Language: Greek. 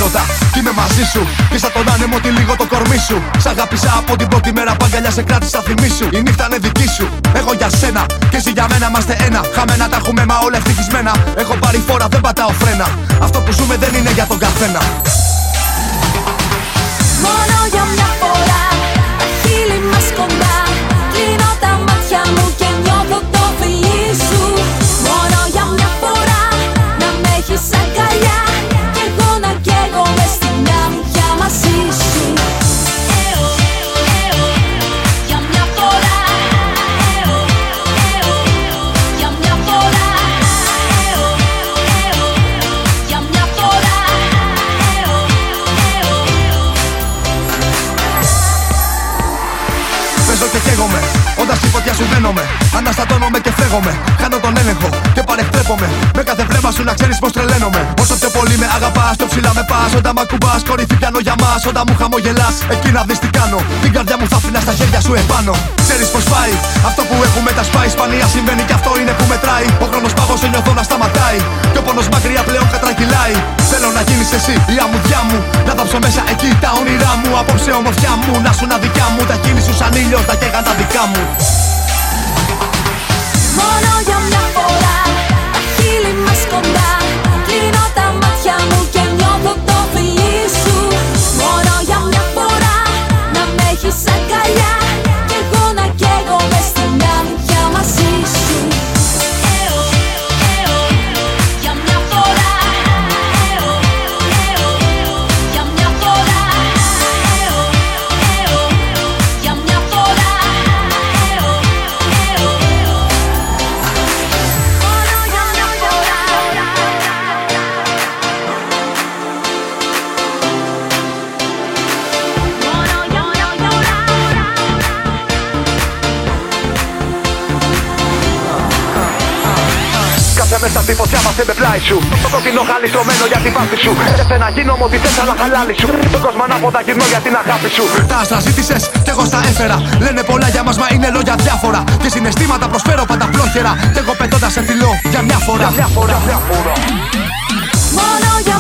έρωτα κι είμαι μαζί σου. Και σαν τον άνεμο τη λίγο το κορμί σου. Σ' αγάπησα από την πρώτη μέρα, παγκαλιά σε κράτησα θυμί σου. Η νύχτα είναι δική σου, εγώ για σένα και εσύ για μένα είμαστε ένα. Χαμένα τα έχουμε μα όλα ευτυχισμένα. Έχω πάρει φόρα, δεν πατάω φρένα. Αυτό που ζούμε δεν είναι για τον καθένα. Μόνο για μια φορά, τα χείλη μας κοντά. Κλείνω τα μάτια μου και νιώθω το φιλί σου. Μόνο για μια φορά, να με έχεις αγκαλιά. Κι εγώ να καίγομαι στην άμμια μαζί σου. Για μια φορά, για μια φορά, για μια φορά. Παίζω και καίγομαι, όντας τη φωτιά σου μπαίνομαι. Αναστατώνομαι και φεύγομαι, χάνω τον έλεγχο και παρεκτρέπομαι. Με κάθε βλέμμα σου να ξέρεις πως τρελαίνομαι. Όσο πιο πολύ με αγαπάς, πιο ψηλά με πας. Όταν μ' ακουμπάς, κορυφή πιάνω για μας. Όταν μου χαμογελάς, εκεί να δεις τι κάνω. Την καρδιά μου θα αφήνα στα χέρια σου επάνω. Ξέρεις πως πάει, αυτό που έχουμε τα σπάει. Σπανία συμβαίνει και αυτό είναι που μετράει. Ο χρόνος πάγος σε νιώθω να σταματάει. Και ο πόνος μακριά πλέον κατρακυλάει. Θέλω να γίνεις εσύ η αμμουδιά μου. Να δάψω μέσα εκεί τα όνειρά μου. Απόψε ομορφιά μου, να σου να δικιά μου. Τα χείλη σου σαν ήλιος, τα καίγαν τα δικά μου. Μόνο για μια φορά, τα χείλη μας κοντά. Κλείνω τα μάτια μου και νιώθω το φιλί σου. Μόνο για μια φορά, να με έχεις αγκαλιά. Κι εγώ να καίγομαι στην άμμια μαζί σου. Για μια φορά, για μια φορά, για μια φορά. Κάσε μέσα στη φωτιά μας με πλάι σου. Το κόκκινο χάλι στρωμένο για την πάθη σου. Έθε να γίνω ό,τι θες αλλά χαλάλι σου. Τον κόσμο ανάποδα γυρνώ για την αγάπη σου. Τα άστρα ζήτησες κι εγώ στα έφερα. Λένε πολλά για μας μα είναι λόγια διάφορα. Και συναισθήματα προσφέρω πάντα πλόχερα. Κι εγώ πετώντας σε φιλώ για μια φορά. Μόνο για